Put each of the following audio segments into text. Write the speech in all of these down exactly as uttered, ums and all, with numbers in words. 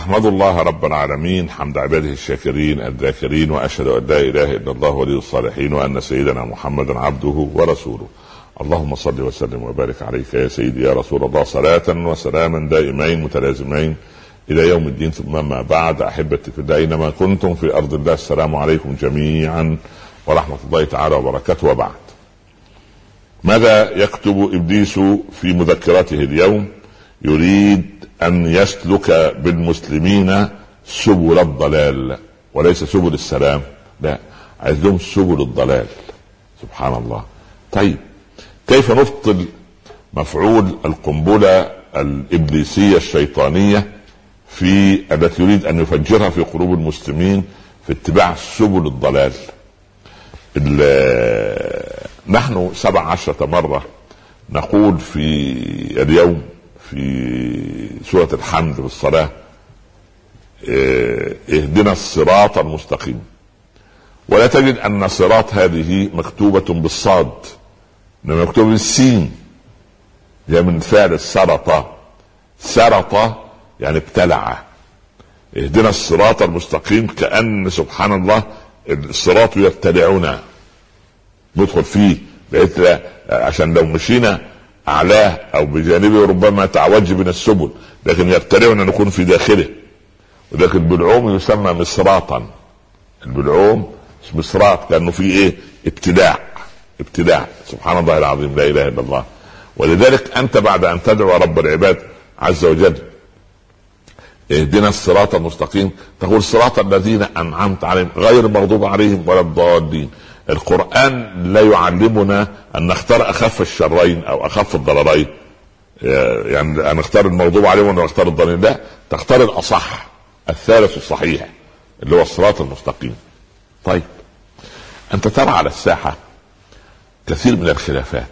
أحمد الله رب العالمين حمد عباده الشاكرين الذاكرين، وأشهد أن لا إله إلا الله ولي الصالحين، وأن سيدنا محمدا عبده ورسوله. اللهم صل وسلم وبارك عليك يا سيدي يا رسول الله، صلاة وسلاما دائمين متلازمين إلى يوم الدين. ثم ما بعد، أحبتي في الله أينما كنتم في أرض الله، السلام عليكم جميعا ورحمة الله تعالى وبركاته. وبعد، ماذا يكتب إبليس في مذكرته اليوم؟ يريد أن يسلك بالمسلمين سبل الضلال وليس سبل السلام، لا، عايز لهم سبل الضلال. سبحان الله. طيب، كيف نبطل مفعول القنبلة الإبليسية الشيطانية في التي يريد أن يفجرها في قلوب المسلمين في اتباع سبل الضلال؟ نحن سبع عشرة مرة نقول في اليوم في سورة الحمد في الصلاة: اهدنا الصراط المستقيم. ولا تجد أن صراط هذه مكتوبة بالصاد، إنما مكتوبة بالسين، جاء من فعل السرطة. سرطة يعني ابتلع. اهدنا الصراط المستقيم، كأن سبحان الله الصراط يبتلعنا، ندخل فيه بقيت عشان لو مشينا أعلاه أو بجانبه ربما تعوج بنا السبل، لكن يبتلعنا نكون في داخله. ولكن البلعوم يسمى مصراطا. البلعوم مصراط لأنه في إيه؟ ابتلاع. ابتلاع. سبحان الله العظيم، لا إله إلا الله. ولذلك أنت بعد أن تدعو رب العباد عز وجل اهدنا الصراط المستقيم، تقول صراط الذين أنعمت عليهم غير المغضوب عليهم ولا الضالين. القرآن لا يعلمنا أن نختار أخف الشرين أو أخف الضررين، يعني أن نختار المغضوب عليهم ولا نختار الضالين، لا، تختار الأصح الثالث الصحيح اللي هو الصراط المستقيم. طيب، أنت ترى على الساحة كثير من الخلافات،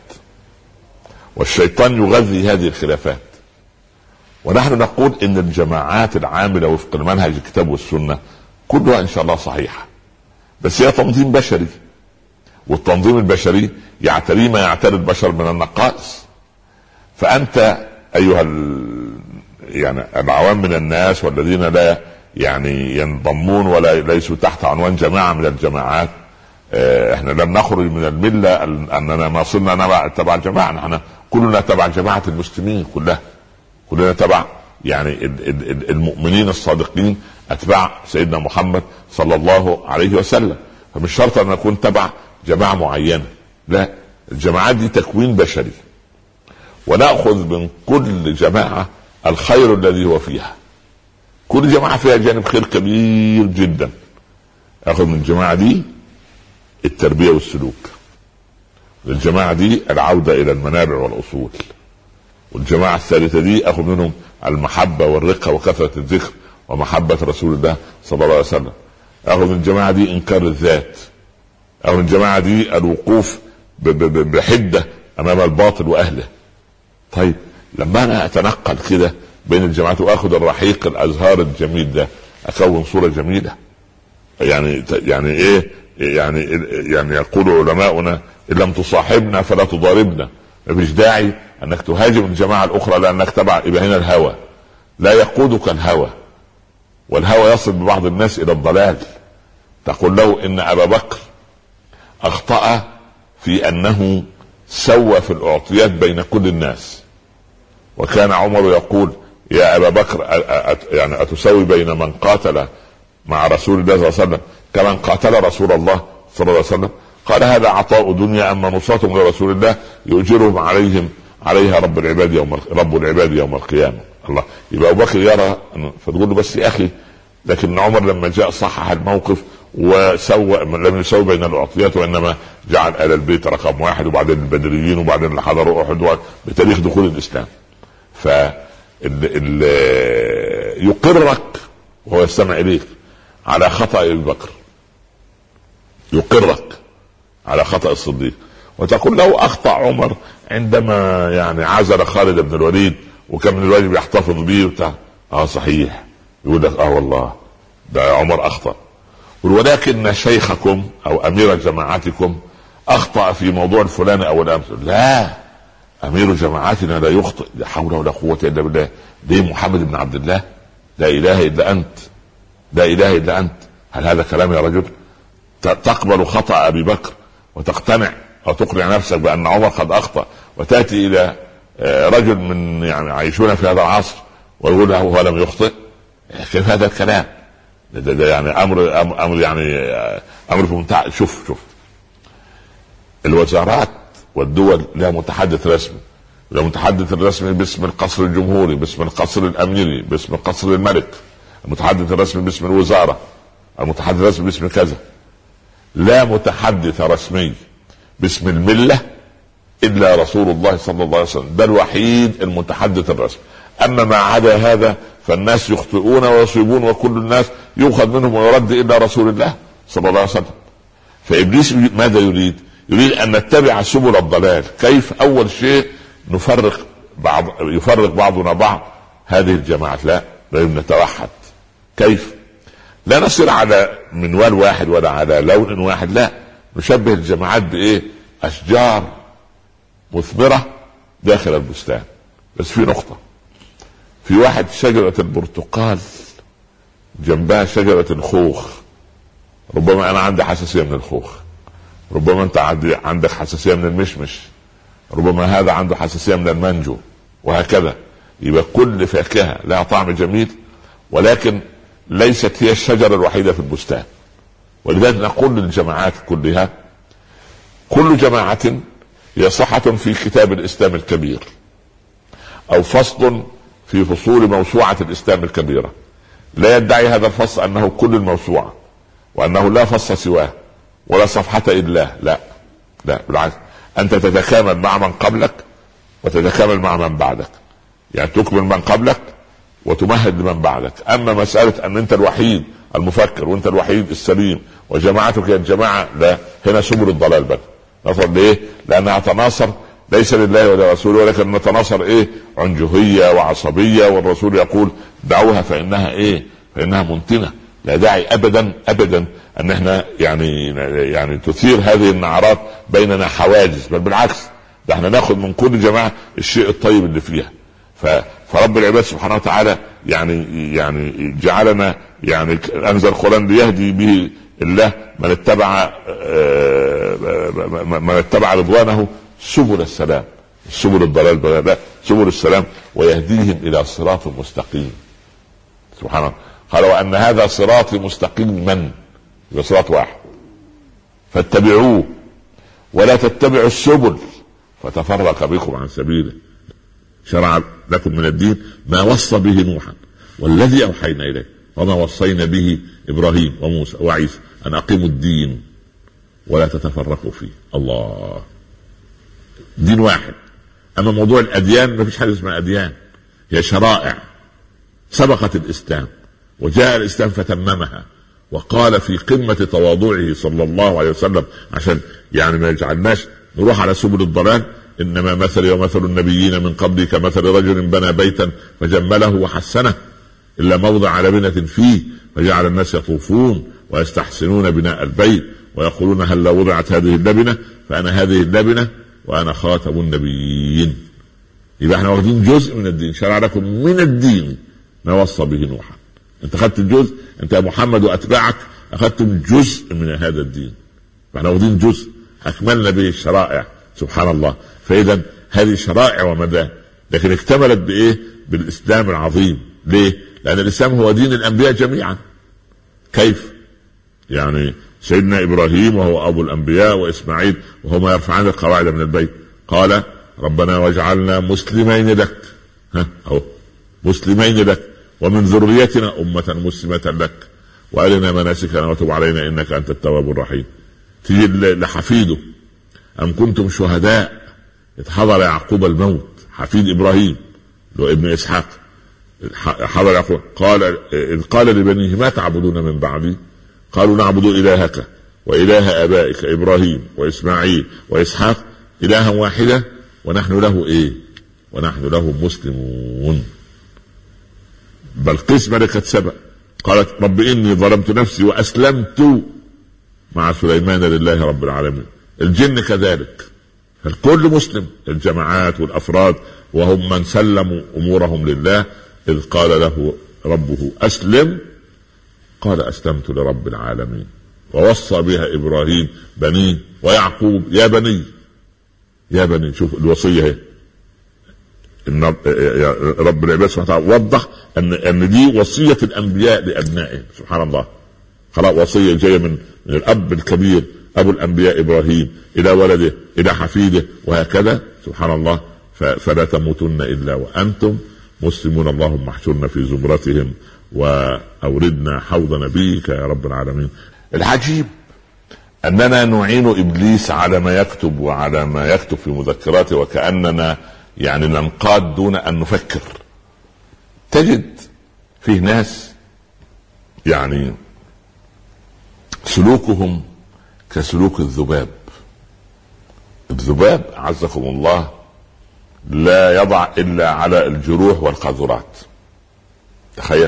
والشيطان يغذي هذه الخلافات، ونحن نقول إن الجماعات العاملة وفق المنهج الكتاب والسنة كلها إن شاء الله صحيحة، بس هي تنظيم بشري، والتنظيم البشري يعتري ما يعتري البشر من النقائص. فأنت أيها ال... يعني العوام من الناس والذين لا يعني ينضمون ولا ليسوا تحت عنوان جماعة من الجماعات، اه احنا لم نخرج من الملة أننا ما صرنا نبع تبع الجماعة، نحن كلنا تبع جماعة المسلمين، كلها كلنا تبع يعني المؤمنين الصادقين أتباع سيدنا محمد صلى الله عليه وسلم. فمش شرط أن نكون تبع جماعة معينة، لا، الجماعات دي تكوين بشري، ونأخذ من كل جماعة الخير الذي هو فيها. كل جماعة فيها جانب خير كبير جدا. أخذ من الجماعة دي التربية والسلوك، الجماعة دي العودة إلى المنابع والأصول، والجماعة الثالثة دي أخذ منهم المحبة والرقة وكثرة الذكر ومحبة رسول الله صلى الله عليه وسلم. أخذ من الجماعة دي إنكار الذات. أخذ من الجماعة دي الوقوف بحدة أمام الباطل وأهله. طيب، لما أنا أتنقل كده بين الجماعات وأخذ الرحيق الأزهار الجميل ده، أكون صورة جميلة. يعني يعني إيه؟ يعني يعني يقول علماؤنا: إن لم تصاحبنا فلا تضاربنا. مفيش داعي أنك تهاجم الجماعة الأخرى لأنك تبع. يبقى هنا الهوى لا يقودك الهوى، والهوى يصل ببعض الناس إلى الضلال. تقول له إن أبا بكر أخطأ في أنه سوى في الأعطيات بين كل الناس، وكان عمر يقول: يا أبا بكر، يعني أتسوي بين من قاتل مع رسول الله صلى الله عليه وسلم كمن قاتل رسول الله صلى الله عليه وسلم؟ قال: هذا عطاء دنيا، أما نصرتهم لرسول الله يؤجرهم عليهم عليها رب العباد يوم رب العباد يوم القيامة. الله. يبقى أبو بكر يرى، فتقول له: بس يا أخي، لكن عمر لما جاء صحح الموقف وسوى، لم يسوي بين الأعطيات، وإنما جعل آل البيت رقم واحد، وبعدين البدريين، وبعدين اللي حضروا أحد بتاريخ دخول الإسلام. ف يقرك وهو يستمع إليك على خطأ أبي بكر، يقرك على خطأ الصديق، وتقول له: أخطأ عمر عندما يعني عزل خالد بن الوليد وكان من الواجب يحتفظ به وبتاع. اه صحيح. يقول لك: اه والله ده عمر أخطأ، ولكن شيخكم أو أمير جماعتكم أخطأ في موضوع الفلاني أو الأمس. لا، أمير جماعتنا لا يخطئ. لا حول ولا قوة إلا بالله. ليه؟ محمد بن عبد الله. لا اله الا انت، لا اله الا انت. هل هذا كلام يا رجل؟ تقبل خطأ ابي بكر وتقتنع او تقنع نفسك بان عمر قد اخطأ، وتاتي الى رجل من يعني عايشون في هذا العصر ويقول له هو لم يخطئ؟ كيف هذا الكلام؟ ده, ده يعني امر امر يعني امر في منتهى. شوف شوف الوزارات والدول لها متحدث رسمي، لو متحدث الرسمي باسم القصر الجمهوري، باسم القصر الاميري، باسم القصر الملك، المتحدث الرسمي باسم الوزاره، المتحدث الرسمي باسم كذا. لا متحدث رسمي باسم المله الا رسول الله صلى الله عليه وسلم، ده الوحيد المتحدث الرسمي. اما ما عدا هذا فالناس يخطئون ويصيبون، وكل الناس يؤخذ منهم ويرد الا رسول الله صلى الله عليه وسلم. فابليس ماذا يريد؟ يريد ان نتبع سبل الضلال. كيف؟ اول شيء نفرق بعض، يفرق بعضنا بعض هذه الجماعات. لا، لازم نتوحد. كيف؟ لا نصير على منوال واحد ولا على لون واحد، لا، نشبه الجماعات بايه؟ اشجار مثمرة داخل البستان. بس في نقطة، في واحد شجرة البرتقال جنبها شجرة الخوخ. ربما انا عندي حساسية من الخوخ، ربما انت عندك حساسية من المشمش، ربما هذا عنده حساسية من المانجو، وهكذا. يبقى كل فاكهة لها طعم جميل، ولكن ليست هي الشجرة الوحيدة في البستان. ولذلك نقول للجماعات كلها، كل جماعة هي صحة في كتاب الإسلام الكبير أو فصل في فصول موسوعة الإسلام الكبيرة. لا يدعي هذا الفصل أنه كل الموسوعة وأنه لا فصل سواه ولا صفحة إلا، لا لا، بالعكس، أنت تتكامل مع من قبلك وتتكامل مع من بعدك، يعني تكمل من قبلك وتمهد لمن بعدك. أما مسألة أن أنت الوحيد المفكر وأنت الوحيد السليم وجماعتك هي الجماعة، لا، هنا سبل الضلال بقى. نصر ليه؟ لأنها تناصر ليس لله ولا رسوله، ولكن نتناصر ايه؟ عنجهية وعصبية، والرسول يقول دعوها فإنها ايه؟ فإنها منتنة. لا داعي أبدا أبدا أن احنا يعني يعني تثير هذه النعرات بيننا حواجز، بل بالعكس، ده احنا ناخد من كل جماعة الشيء الطيب اللي فيها. فرب العباد سبحانه وتعالى يعني يعني جعلنا يعني أنزل القرآن ليهدي به الله من اتبع من اتبع رضوانه سبل السلام، سبل الضلال لا، سبل السلام، ويهديهم الى صراط مستقيم. سبحان الله، قال وان هذا صراطي مستقيما، صراط واحد فاتبعوه ولا تتبعوا السبل فتفرق بكم عن سبيله. شرع لكم من الدين ما وصى به نوحا والذي اوحينا اليه وما وصينا به ابراهيم وموسى وعيسى ان اقيموا الدين ولا تتفرقوا فيه. الله، دين واحد. اما موضوع الاديان ما فيش حاجه اسمها اديان، هي شرائع سبقت الاسلام، وجاء الاسلام فتممها، وقال في قمه تواضعه صلى الله عليه وسلم عشان يعني ما يجعلناش نروح على سبل الضلال: انما مثلي ومثل النبيين من قبلي كمثل رجل بنى بيتا فجمله وحسنه الا موضع لبنه فيه فجعل الناس يطوفون ويستحسنون بناء البيت ويقولون هل لو وضعت هذه اللبنه فانا هذه اللبنه وانا خاتم النبيين. يبقى احنا واخدين جزء من الدين. شرع لكم من الدين ما وصى به نوحا. انت اخذت الجزء، انت يا محمد واتباعك اخذتم جزء من هذا الدين، فاحنا واخدين جزء اكملنا به الشرائع. سبحان الله. فاذا هذه شرائع ومدى، لكن اكتملت بايه؟ بالاسلام العظيم. ليه؟ لان الاسلام هو دين الانبياء جميعا. كيف؟ يعني سيدنا ابراهيم وهو ابو الانبياء واسماعيل وهما يرفعان القواعد من البيت قال ربنا واجعلنا مسلمين لك، ها اهو مسلمين لك ومن ذريتنا امه مسلمه لك وارنا مناسكنا وتب علينا انك انت التواب الرحيم. تيجي لحفيده: ام كنتم شهداء اذ حضر يعقوب الموت، حفيد ابراهيم له ابن اسحاق حضر يعقوب، قال اذ قال لبنيه ما تعبدون من بعدي قالوا نعبد الهك واله ابائك ابراهيم واسماعيل واسحاق الها واحده ونحن له ايه؟ ونحن له مسلمون. بل قسم لك سبأ قالت رب اني ظلمت نفسي واسلمت مع سليمان لله رب العالمين. الجن كذلك، الكل مسلم، الجماعات والافراد وهم من سلموا امورهم لله. اذ قال له ربه أسلم قال أسلمت لرب العالمين. ووصى بها إبراهيم بنيه ويعقوب يا بني يا بني. شوف الوصية هي إن رب العباد سبحانه وتعالى وضح أن أن دي وصية الأنبياء لأبنائهم. سبحان الله، خلاص وصية جاية من من الأب الكبير أبو الأنبياء إبراهيم إلى ولده إلى حفيده وهكذا. سبحان الله. فلا تموتن إلا وأنتم مسلمون. اللهم احشرنا في زمرتهم وأوردنا حوض نبيك يا رب العالمين. العجيب أننا نعين إبليس على ما يكتب وعلى ما يكتب في مذكراته، وكأننا يعني ننقاد دون أن نفكر. تجد فيه ناس يعني سلوكهم كسلوك الذباب. الذباب عزكم الله لا يضع إلا على الجروح والقاذورات. تخيل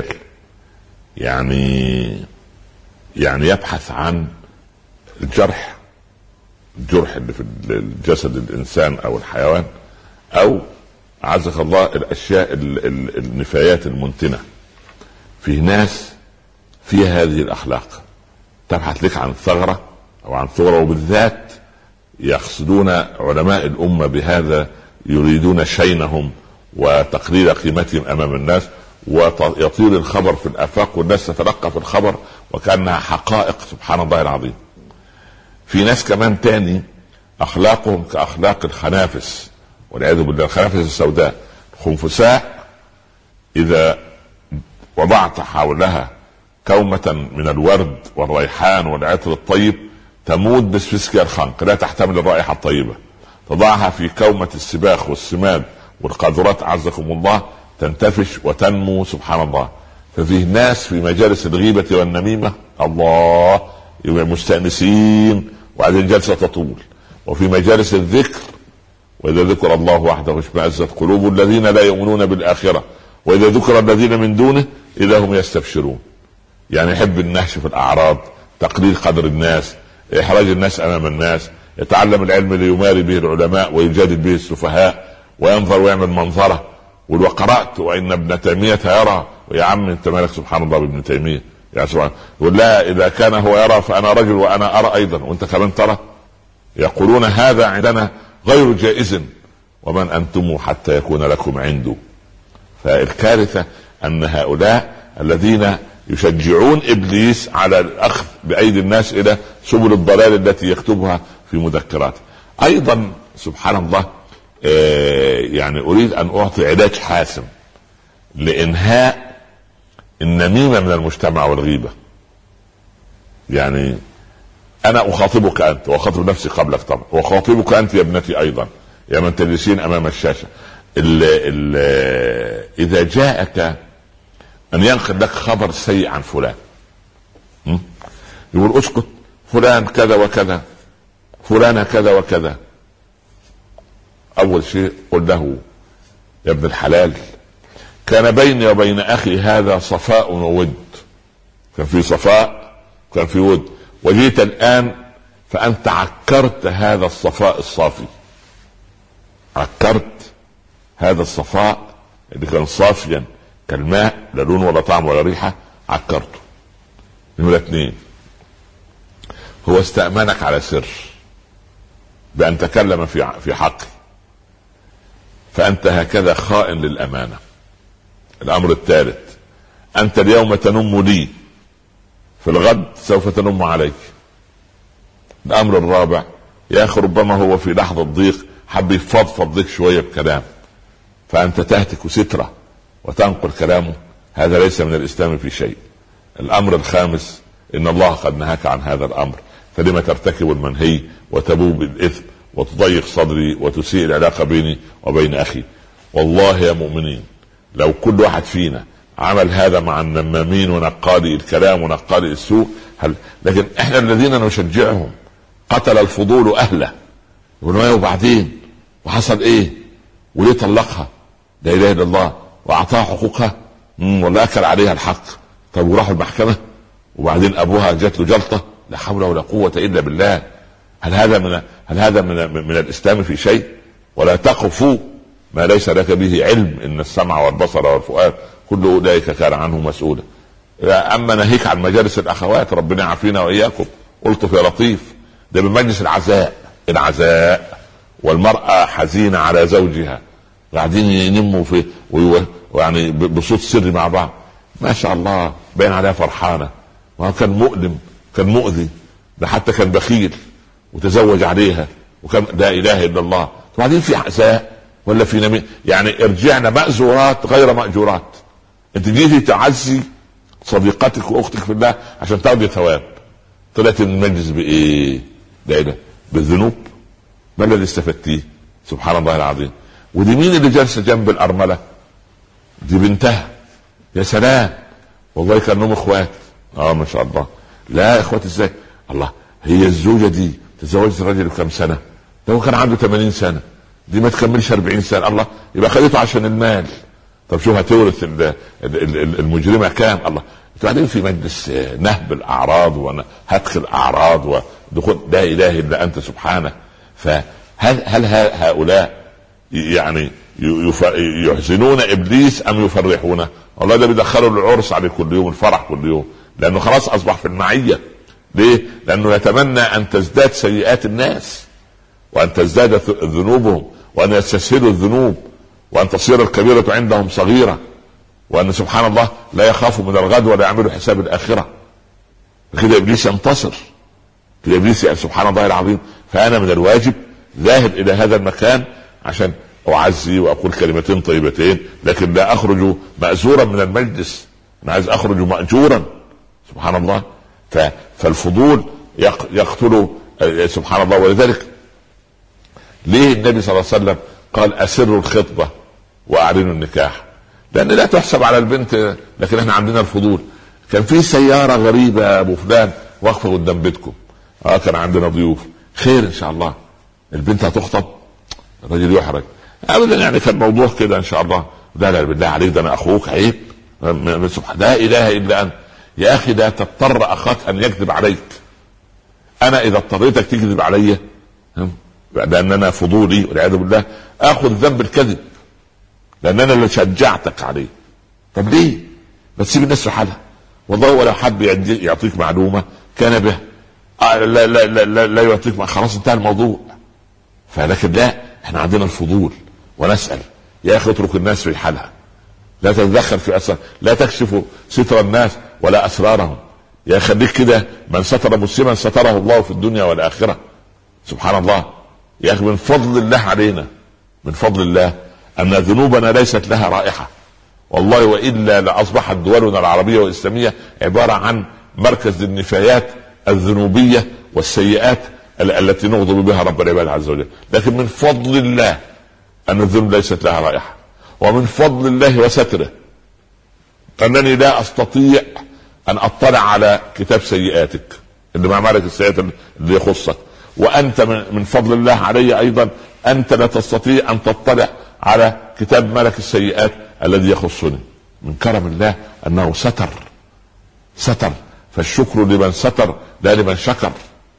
يعني يعني يبحث عن الجرح الجرح اللي في الجسد الإنسان أو الحيوان، أو عزك الله الأشياء النفايات المنتنة. في ناس فيها هذه الأخلاق، تبحث لك عن ثغرة أو عن ثغرة، وبالذات يقصدون علماء الأمة بهذا، يريدون شينهم وتقليل قيمتهم أمام الناس، ويطير الخبر في الآفاق والناس تتلقى في الخبر وكأنها حقائق. سبحان الله العظيم. في ناس كمان تاني أخلاقهم كأخلاق الخنافس والعياذ بالله، الخنافس السوداء. الخنفساء إذا وضعت حولها كومة من الورد والريحان والعطر الطيب تموت بسفسكها الخنق، لا تحتمل الرائحة الطيبة. تضعها في كومة السباخ والسماد والقاذورات عزكم الله تنتفش وتنمو. سبحان الله. ففيه ناس في مجالس الغيبة والنميمة الله مستأنسين وبعدين جلسة تطول، وفي مجالس الذكر وإذا ذكر الله وحده اشمأزت قلوب الذين لا يؤمنون بالآخرة وإذا ذكر الذين من دونه إذا هم يستبشرون. يعني يحب النهش في الأعراض، تقليل قدر الناس، إحراج الناس أمام الناس، يتعلم العلم ليماري به العلماء ويجادل به السفهاء، وينظر ويعمل منظرة. وقرأت وإن ابن تيمية يرى، ويا عم انت مالك سبحان الله بابن تيمية يا سبحان. يقول لا، إذا كان هو يرى فأنا رجل وأنا أرى أيضا وأنت كمان ترى. يقولون هذا عندنا غير جائز ومن أنتم حتى يكون لكم عنده. فالكارثة أن هؤلاء الذين يشجعون إبليس على الأخذ بأيدي الناس إلى سبل الضلال التي يكتبها في مذكراته. أيضا سبحان الله يعني أريد أن أعطي علاج حاسم لإنهاء النميمة من المجتمع والغيبة. يعني أنا أخاطبك أنت وأخاطب نفسي قبلك طبعا، وأخاطبك أنت يا ابنتي أيضا يا من تجلسين أمام الشاشة. ال ال إذا جاءك أن ينقل لك خبر سيء عن فلان، يقول اسكت فلان كذا وكذا، فلان كذا وكذا، أول شيء قل له يا ابن الحلال كان بيني وبين أخي هذا صفاء وود، كان في صفاء كان في ود، وجيت الآن فأنت عكرت هذا الصفاء الصافي، عكرت هذا الصفاء اللي كان صافيا كالماء لا لون ولا طعم ولا ريحة، عكرته. نمرة اثنين، هو استأمنك على سر بأن تكلم في في حقه، فأنت هكذا خائن للأمانة. الأمر الثالث، أنت اليوم تنم لي، في الغد سوف تنم عليك. الأمر الرابع، يا أخي ربما هو في لحظة ضيق حب يفضفض لك شوية بكلام، فأنت تهتك سترة وتنقل كلامه، هذا ليس من الإسلام في شيء. الأمر الخامس، إن الله قد نهاك عن هذا الأمر، فلما ترتكب المنهي وتبوء بالإثم وتضيق صدري وتسيء العلاقة بيني وبين أخي. والله يا مؤمنين لو كل واحد فينا عمل هذا مع النمامين ونقالي الكلام ونقالي السوء هل... لكن احنا الذين نشجعهم قتل الفضول أهله، يقولوا وبعدين وحصل ايه وليه طلقها، لا اله الا الله، واعطاها حقوقها ولا اكل عليها الحق. طب وراحوا المحكمة وبعدين ابوها جات له جلطة، لا حول ولا قوة الا بالله. هل هذا من هل هذا من, من الاسلام في شيء؟ ولا تقفوا ما ليس لك به علم، ان السمع والبصر والفؤاد كل اولئك كان عنه مسؤولا. اما ناهيك عن مجالس الاخوات، ربنا يعافينا واياكم، قلت في لطيف ده بمجلس العزاء، العزاء والمرأة حزينة على زوجها، قاعدين ينموا في ويعني بصوت سري مع بعض، ما شاء الله باين عليها فرحانة. وكان مؤلم، كان مؤذي، ده حتى كان بخيل وتزوج عليها، وكان لا اله الا الله. وبعدين في عزاء ولا في نمي، يعني ارجعنا مأزورات غير مأجورات. انت جيتي تعزي صديقتك واختك في الله عشان تاخدي ثواب، طلعت من المجلس بايه؟ ده ده بالذنوب. ما الذي استفدتيه؟ سبحان الله العظيم. ودي مين اللي جالسه جنب الارمله؟ دي بنتها. يا سلام، والله كانهم اخوات. اه ما شاء الله. لا اخوات ازاي؟ الله، هي الزوجه دي تزوجت راجل بكم سنه؟ لو كان عنده ثمانين سنه، دي ما تكملش أربعين سنه. الله، يبقى خدته عشان المال. طب شوف هتورث المجرمه كام؟ الله. بعدين في مجلس نهب الاعراض وهتك الاعراض ودخول لا اله الا انت سبحانه. فهل هل هؤلاء يعني يحزنون ابليس ام يفرحونه؟ والله ده بيدخلوا العرس عليه كل يوم، الفرح كل يوم، لانه خلاص اصبح في المعيه. ليه؟ لانه يتمنى ان تزداد سيئات الناس، وان تزداد ذنوبهم، وان يستسهلوا الذنوب، وان تصير الكبيره عندهم صغيره، وان سبحان الله لا يخافوا من الغد ولا يعملوا حساب الاخره. كده ابليس ينتصر، كده ابليس سبحان الله العظيم. فانا من الواجب ذاهب الى هذا المكان عشان اعزي واقول كلمتين طيبتين، لكن لا اخرج مأزورا من المجلس، انا عايز اخرج مأجورا. سبحان الله. فالفضول يقتل سبحان الله. ولذلك ليه النبي صلى الله عليه وسلم قال اسروا الخطبه واعلنوا النكاح؟ لان لا تحسب على البنت، لكن احنا عندنا الفضول. كان في سياره غريبه يا ابو فلان واقفه قدام بيتكم، اه كان عندنا ضيوف، خير ان شاء الله، البنت هتخطب، الرجل يحرج ابدا، يعني كان موضوع كده ان شاء الله. لا لا بالله عليك، ده انا اخوك، عيب، لا اله الا انت. يا اخي لا تضطر اخاك ان يكذب عليك. انا اذا اضطريتك تكذب علي لان انا فضولي والعياذ بالله اخذ ذنب الكذب، لان انا اللي شجعتك عليه. طب ليه؟ بس سيب الناس في حالها. والله ولو حب يعطيك معلومه كان به، آه لا, لا, لا, لا, لا يعطيك، خلاص انتهى الموضوع. فلكن لا، احنا عندنا الفضول ونسأل. يا اخي اترك الناس في حالها، لا تتدخل في أسرار، لا تكشف ستر الناس ولا اسرارهم. يا خليك كده، من ستر مسلما ستره الله في الدنيا والاخره. سبحان الله. يا اخي من فضل الله علينا، من فضل الله ان ذنوبنا ليست لها رائحه، والله والا لاصبحت دولنا العربيه والاسلاميه عباره عن مركز للنفايات الذنوبيه والسيئات التي نغضب بها رب العباد عز وجل. لكن من فضل الله ان الذنوب ليست لها رائحه، ومن فضل الله وستره انني لا استطيع ان اطلع على كتاب سيئاتك اللي مع مالك السيئات اللي يخصك، وانت من فضل الله علي ايضا انت لا تستطيع ان تطلع على كتاب ملك السيئات الذي يخصني. من كرم الله انه ستر ستر فالشكر لمن ستر لا لمن شكر.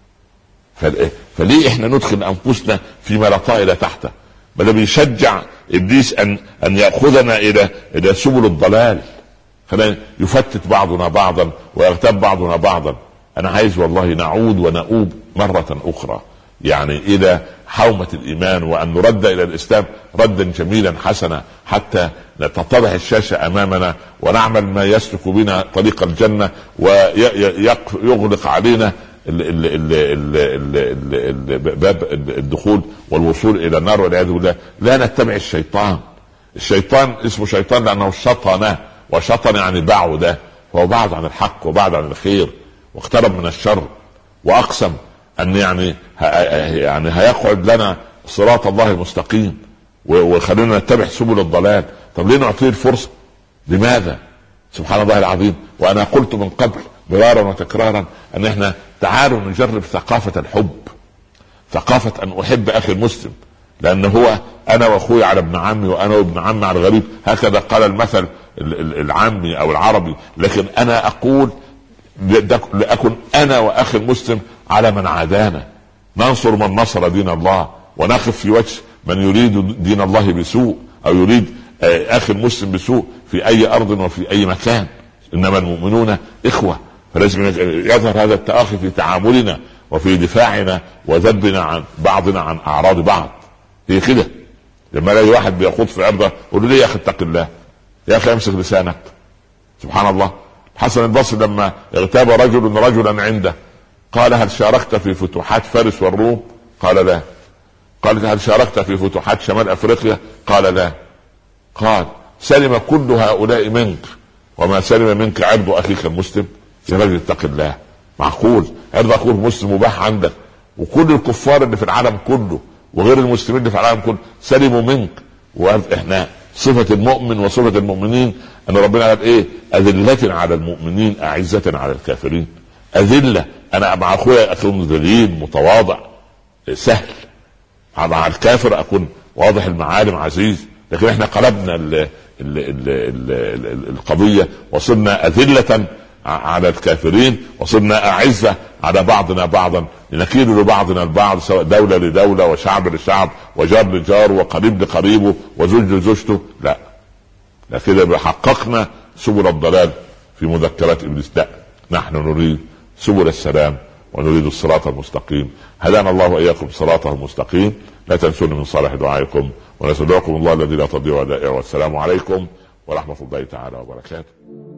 فليه احنا ندخل انفسنا فيما لا طائل تحته؟ بل بيشجع ابليس ان ان ياخذنا الى الى سبل الضلال، خلينا يفتت بعضنا بعضا ويغتاب بعضنا بعضا. انا عايز والله نعود ونؤوب مره اخرى يعني الى حومة الايمان، وان نرد الى الاسلام ردا جميلا حسنا، حتى تتضح الشاشة امامنا ونعمل ما يسلك بنا طريق الجنة ويغلق علينا باب الدخول والوصول الى النار والعياذ بالله. لا نتبع الشيطان. الشيطان اسمه شيطان لانه شطن، وشطن يعني بعد، فهو بعد عن الحق وبعد عن الخير واقترب من الشر، واقسم ان يعني يعني هيقعد لنا صراط الله المستقيم وخلينا نتبع سبل الضلال. طب ليه نعطيه الفرصة؟ لماذا؟ سبحان الله العظيم. وانا قلت من قبل مرارا وتكرارا ان احنا تعالوا نجرب ثقافة الحب، ثقافة ان احب اخي المسلم، لان هو انا واخوي على ابن عمي وانا وابن عمي على الغريب، هكذا قال المثل العامي او العربي. لكن انا اقول لأكن انا واخي المسلم على من عادانا، ننصر من نصر دين الله، ونقف في وجه من يريد دين الله بسوء او يريد اخي المسلم بسوء في اي ارض وفي اي مكان. انما المؤمنون اخوه، فلازم يظهر هذا التآخي في تعاملنا وفي دفاعنا وذبنا عن بعضنا عن اعراض بعض. هي كده. لما الاقي واحد بيخوض في عرضه اقول له ليه يا اخي اتق الله، يا اخي امسك لسانك. سبحان الله. حسن البصري لما اغتاب رجل رجلا عنده قال هل شاركت في فتوحات فارس والروم؟ قال لا. قال هل شاركت في فتوحات شمال افريقيا؟ قال لا. قال سلم كل هؤلاء منك وما سلم منك عرض اخيك المسلم. يا رجل اتق الله. معقول عرض اخوك المسلم مباح عندك، وكل الكفار اللي في العالم كله وغير المسلمين اللي في العالم كله سلموا منك. واحنا صفة المؤمن وصفة المؤمنين ان ربنا قال ايه؟ اذلة على المؤمنين اعزة على الكافرين. اذلة، انا مع اخويا اكون ذليل متواضع سهل، مع الكافر اكون واضح المعالم عزيز. لكن احنا قلبنا ال ال ال ال ال القضية، وصلنا اذلة على الكافرين، وصلنا اعزة على بعضنا بعضا، لنكيل لبعضنا البعض، سواء دولة لدولة وشعب لشعب وجار لجار وقريب لقريبه وزوج لزوجته. لا، لا كده حققنا سبل الضلال في مذكرات ابليس. لا، نحن نريد سبل السلام ونريد الصراط المستقيم. هدانا الله واياكم صراطه المستقيم. لا تنسون من صالح دعائكم، ونستودعكم الله الذي لا تضيع ودائعه. والسلام عليكم ورحمة الله تعالى وبركاته.